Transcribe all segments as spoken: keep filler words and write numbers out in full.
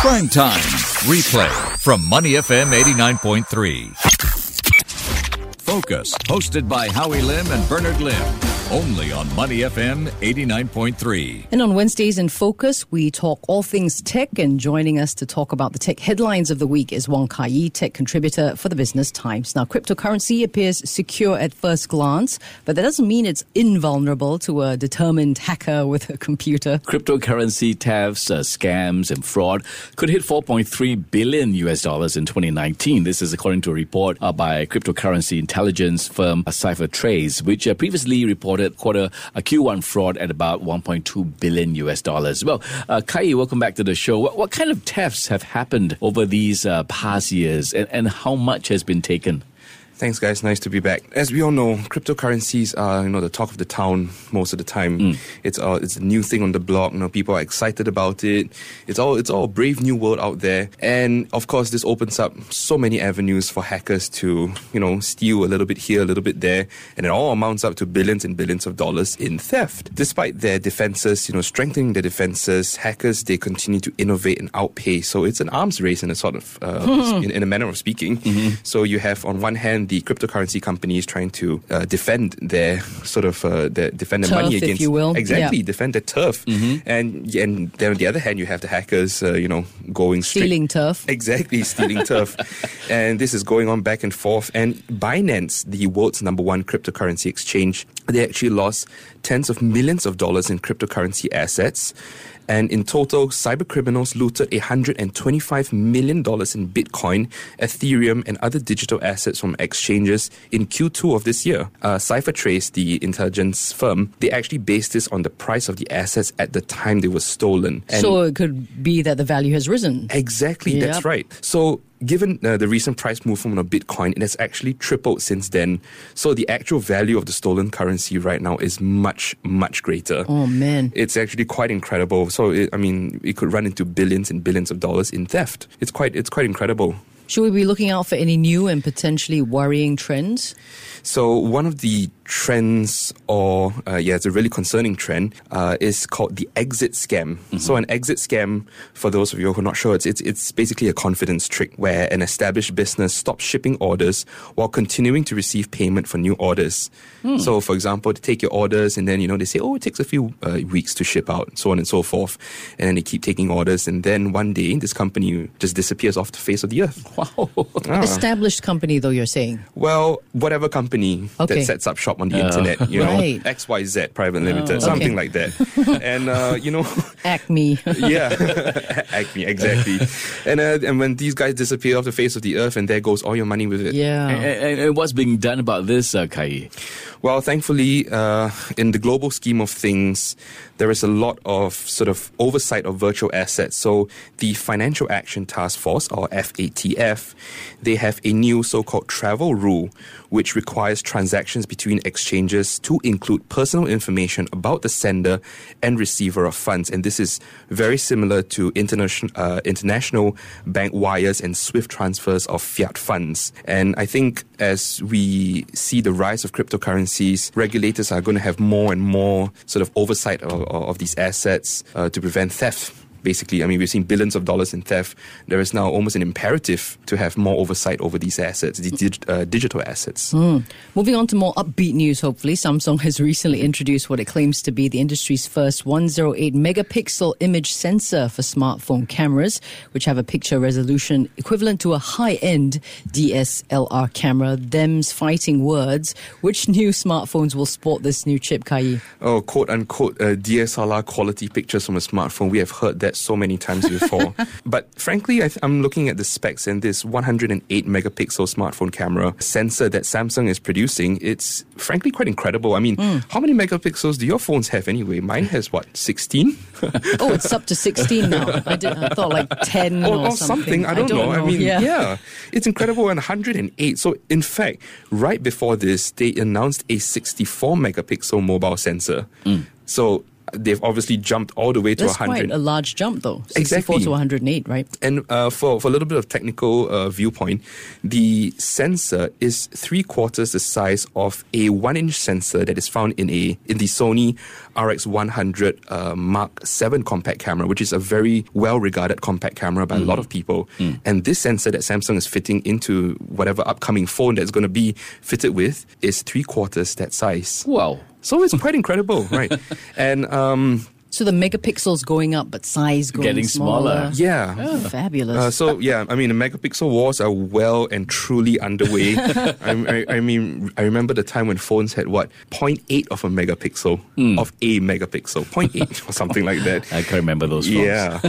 Prime Time Replay from Money F M eighty-nine point three. Focus, hosted by Howie Lim and Bernard Lim. Only on Money F M eighty-nine point three. And on Wednesdays in Focus, we talk all things tech. And joining us to talk about the tech headlines of the week is Wong Kai-yi, tech contributor for the Business Times. Now, cryptocurrency appears secure at first glance, but that doesn't mean it's invulnerable to a determined hacker with a computer. Cryptocurrency thefts, uh, scams, and fraud could hit four point three billion U S dollars in twenty nineteen. This is according to a report uh, by cryptocurrency intelligence firm uh, CipherTrace, which uh, previously reported quarter a Q one fraud at about one point two billion U S dollars. Well, uh, Kai, welcome back to the show. What, what kind of thefts have happened over these uh, past years, and, and how much has been taken? Thanks, guys. Nice to be back. As we all know, cryptocurrencies are, you know, the talk of the town most of the time. Mm. It's uh, it's a new thing on the block. You know, people are excited about it. It's all it's all a brave new world out there. And of course, this opens up so many avenues for hackers to, you know, steal a little bit here, a little bit there, and it all amounts up to billions and billions of dollars in theft. Despite their defenses, you know, strengthening their defenses, hackers they continue to innovate and outpay. So it's an arms race in a sort of uh, mm-hmm. in, in a manner of speaking. Mm-hmm. So you have on one hand the cryptocurrency companies trying to uh, defend their sort of uh, their, defend their turf, money against, if you will. exactly yeah. defend their turf, mm-hmm. and and then on the other hand you have the hackers, uh, you know, going straight, stealing turf, exactly stealing turf, and this is going on back and forth. And Binance, the world's number one cryptocurrency exchange, they actually lost tens of millions of dollars in cryptocurrency assets. And in total, cyber criminals looted one hundred twenty-five million dollars in Bitcoin, Ethereum, and other digital assets from exchanges in Q two of this year. Uh, CipherTrace, the intelligence firm, they actually based this on the price of the assets at the time they were stolen. And so it could be that the value has risen. Exactly, yep. That's right. So given uh, the recent price movement of Bitcoin, it has actually tripled since then. So the actual value of the stolen currency right now is much, much greater. Oh, man. It's actually quite incredible. So, it, I mean, it could run into billions and billions of dollars in theft. It's quite, it's quite incredible. Should we be looking out for any new and potentially worrying trends? So one of the trends, or uh, yeah, it's a really concerning trend, uh, is called the exit scam. Mm-hmm. So an exit scam, for those of you who are not sure, it's, it's it's basically a confidence trick where an established business stops shipping orders while continuing to receive payment for new orders. Mm. So, for example, they take your orders and then, you know, they say, oh, it takes a few uh, weeks to ship out, so on and so forth. And then they keep taking orders, and then one day this company just disappears off the face of the earth. Wow. Ah. Established company, though, you're saying? Well, whatever company okay. that sets up shop on the uh, internet, you know, right. X Y Z Private Limited, oh, something okay. like that. And, uh, you know... Acme. yeah, Acme, exactly. And uh, and when these guys disappear off the face of the earth, and there goes all your money with it. Yeah. And, and, and what's being done about this, uh, Kai? Well, thankfully, uh, in the global scheme of things, there is a lot of sort of oversight of virtual assets. So the Financial Action Task Force, or F A T F, they have a new so-called travel rule, which requires transactions between exchanges to include personal information about the sender and receiver of funds. And this is very similar to international uh, international bank wires and SWIFT transfers of fiat funds. And I think as we see the rise of cryptocurrencies, regulators are going to have more and more sort of oversight of, of these assets uh, to prevent theft. Basically, I mean, we've seen billions of dollars in theft. There is now almost an imperative to have more oversight over these assets, these dig- uh, digital assets. Mm. Moving on to more upbeat news, hopefully. Samsung has recently introduced what it claims to be the industry's first one hundred eight megapixel image sensor for smartphone cameras, which have a picture resolution equivalent to a high-end D S L R camera. Them's fighting words. Which new smartphones will sport this new chip, Kai? Oh, quote-unquote uh, D S L R quality pictures from a smartphone. We have heard that so many times before. But frankly, I th- I'm looking at the specs, and this one hundred eight megapixel smartphone camera sensor that Samsung is producing, it's frankly quite incredible. I mean, mm. how many megapixels do your phones have anyway? Mine has what, sixteen? Oh, it's up to sixteen now. I, did, I thought like ten or, or, or something. something. I don't, I don't know. know. I mean, yeah. yeah, it's incredible. And one hundred eight. So in fact, right before this, they announced a sixty-four megapixel mobile sensor. Mm. So they've obviously jumped all the way to That's one hundred. quite a large jump, though. sixty-four Exactly. to one hundred eight, right? And uh, for, for a little bit of technical uh, viewpoint, the sensor is three quarters the size of a one-inch sensor that is found in a in the Sony R X one hundred uh, Mark seven compact camera, which is a very well-regarded compact camera by mm. a lot of people. Mm. And this sensor that Samsung is fitting into whatever upcoming phone that's going to be fitted with is three quarters that size. Wow. So it's quite incredible, right? And um, so the megapixels going up, but size going Getting smaller. smaller. Yeah. Oh, fabulous. Uh, so, yeah, I mean, the megapixel wars are well and truly underway. I, I, I mean, I remember the time when phones had, what, zero point eight of a megapixel, mm. of a megapixel, zero point eight or something like that. I can remember those phones. Yeah.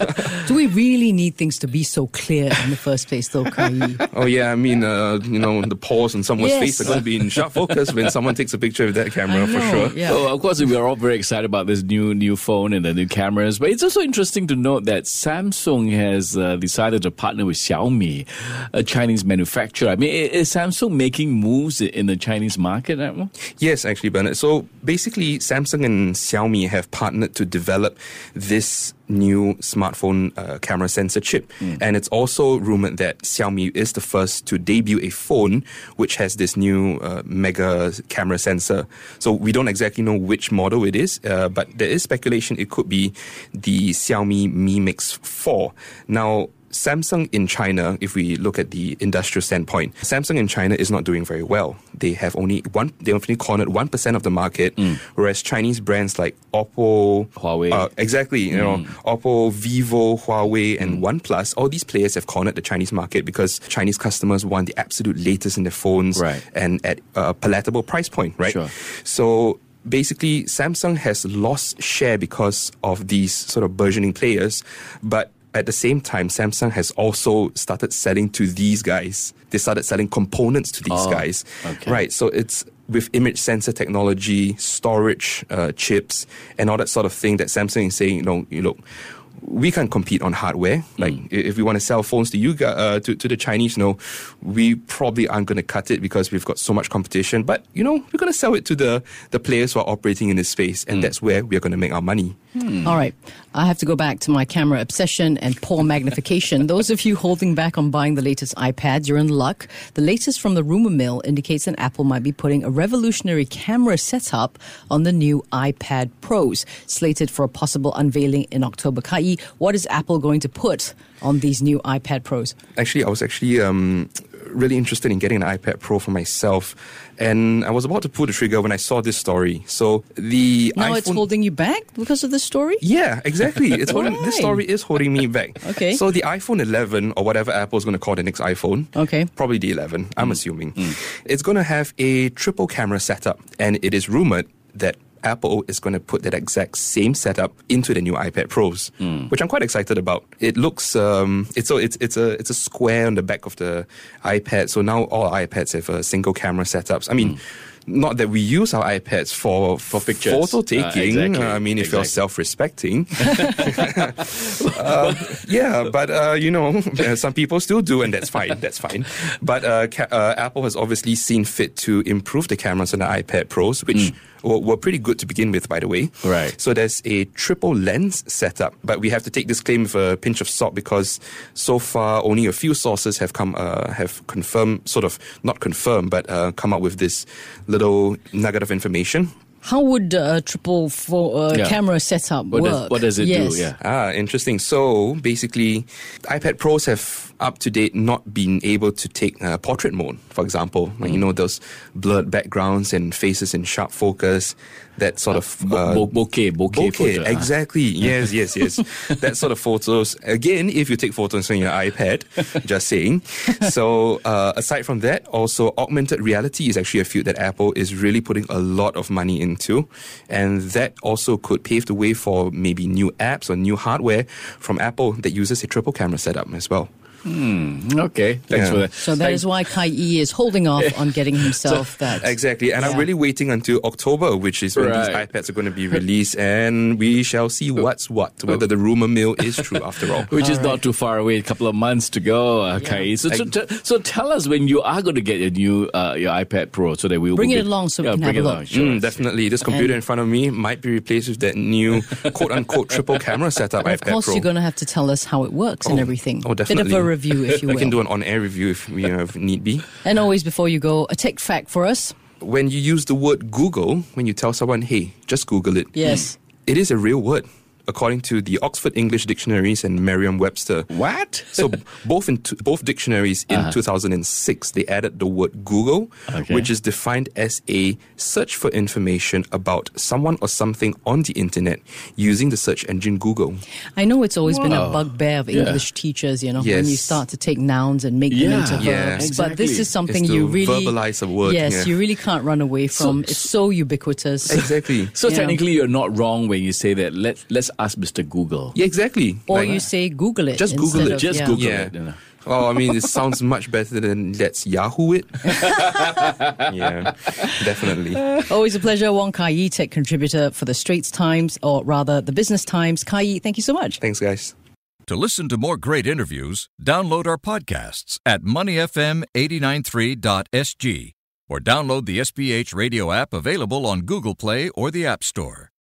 Do we really need things to be so clear in the first place, though, Kai? Oh, yeah, I mean, uh, you know, the pores on someone's Yes. face are going to be in sharp focus when someone takes a picture of that camera, I for know, sure. yeah. Oh, of course, we are all very excited about this new new phone and the new cameras. But it's also interesting to note that Samsung has uh, decided to partner with Xiaomi, a Chinese manufacturer. I mean, is Samsung making moves in the Chinese market, Admiral? Yes, actually, Bernard. So basically, Samsung and Xiaomi have partnered to develop this new smartphone uh, camera sensor chip. Mm. And it's also rumored that Xiaomi is the first to debut a phone which has this new uh, mega camera sensor. So we don't exactly know which model it is, uh, but there is speculation it could be the Xiaomi Mi Mix four. Now, Samsung in China, if we look at the industrial standpoint, Samsung in China is not doing very well. They have only one, they only cornered one percent of the market, mm. whereas Chinese brands like Oppo, Huawei, uh, exactly, you mm. know, Oppo, Vivo, Huawei, and mm. OnePlus, all these players have cornered the Chinese market because Chinese customers want the absolute latest in their phones, right. and at a palatable price point, right? Sure. So basically, Samsung has lost share because of these sort of burgeoning players, but at the same time, Samsung has also started selling to these guys. They started selling components to these oh, guys. Okay. Right, so it's with image sensor technology, storage uh, chips, and all that sort of thing that Samsung is saying, you know, you look, we can't compete on hardware. Like, mm. if we want to sell phones to you, uh, to, to the Chinese, no, we probably aren't going to cut it because we've got so much competition. But, you know, we're going to sell it to the, the players who are operating in this space, and mm. that's where we're going to make our money. Hmm. All right. I have to go back to my camera obsession and poor magnification. Those of you holding back on buying the latest iPads, you're in luck. The latest from the rumor mill indicates that Apple might be putting a revolutionary camera setup on the new iPad Pros, slated for a possible unveiling in October. Kai, what is Apple going to put on these new iPad Pros? Actually, I was actually um, really interested in getting an iPad Pro for myself. And I was about to pull the trigger when I saw this story. So the now iPhone... it's holding you back because of this story? Yeah, exactly. It's holding, Why? This story is holding me back. Okay. So the iPhone eleven, or whatever Apple's going to call the next iPhone, okay, probably the eleven, I'm mm. assuming, mm. it's going to have a triple camera setup. And it is rumored that Apple is going to put that exact same setup into the new iPad Pros, mm. which I'm quite excited about. It looks, um, it's so it's it's a it's a square on the back of the iPad. So now all iPads have a single camera setups. I mean. Mm. Not that we use our iPads for, for pictures. Photo taking. Uh, exactly. uh, I mean, if exactly. you're self-respecting. uh, yeah, but, uh, you know, some people still do, and that's fine. That's fine. But uh, ca- uh, Apple has obviously seen fit to improve the cameras on the iPad Pros, which mm. were, were pretty good to begin with, by the way. Right. So there's a triple lens setup, but we have to take this claim with a pinch of salt because so far only a few sources have come, uh, have confirmed, sort of, not confirmed, but uh, come up with this little nugget of information. How would a uh, triple four, uh, yeah. camera setup what work? Does, what does it yes. do? Yeah. Ah, interesting. So basically, iPad Pros have up to date not been able to take uh, portrait mode, for example. Mm. Like, you know, those blurred backgrounds and faces in sharp focus, that sort of... Uh, bo- bo- bokeh, bokeh, bokeh, photo. exactly. Yes, yes, yes. That sort of photos. Again, if you take photos on your iPad, just saying. So uh, aside from that, also augmented reality is actually a field that Apple is really putting a lot of money into. And that also could pave the way for maybe new apps or new hardware from Apple that uses a triple camera setup as well. Hmm. Okay. Thanks yeah. for that. So that is why Kai E is holding off on getting himself so, that. Exactly. And yeah. I'm really waiting until October, which is when right. these iPads are going to be released. And we shall see what's what, whether the rumor mill is true after all. Which all is right. not too far away, a couple of months to go, uh, yeah. Kai. So, so, t- so tell us when you are going to get your new uh, your iPad Pro so that we'll bring we'll it get, along so yeah, we can bring have it a look. along. Sure. Mm, definitely. definitely. This computer and in front of me might be replaced with that new quote-unquote triple camera setup and I've of course, Pro. you're going to have to tell us how it works oh, and everything. Oh, definitely. Bit of a review, if you will. We can do an on-air review if, you know, if need be. And always, before you go, a tech fact for us. When you use the word Google, when you tell someone, hey, just Google it. Yes. It is a real word, according to the Oxford English Dictionaries and Merriam-Webster. What? So both in t- both dictionaries in Uh-huh. two thousand six, they added the word Google, Okay. which is defined as a search for information about someone or something on the internet using the search engine Google. I know it's always been a Wow. bugbear of Yeah. English teachers, you know, Yes. when you start to take nouns and make them Yeah. into verbs. Yeah. But this Exactly. is something It's to you really verbalize a word, Yes, yeah. you really can't run away from. So- it's so ubiquitous. Exactly. So Yeah. technically, you're not wrong when you say that. Let Let's ask Mister Google. Yeah, exactly. Or Like- you say Google it. Just Google instead it. of- Just yeah. Google Yeah. it. You know. Oh, I mean, it sounds much better than let's Yahoo it. Yeah, definitely. Always a pleasure. Wong Kai Yi, tech contributor for the Straits Times, or rather the Business Times. Kai Yi, thank you so much. Thanks, guys. To listen to more great interviews, download our podcasts at money f m eight nine three dot s g or download the S P H radio app available on Google Play or the App Store.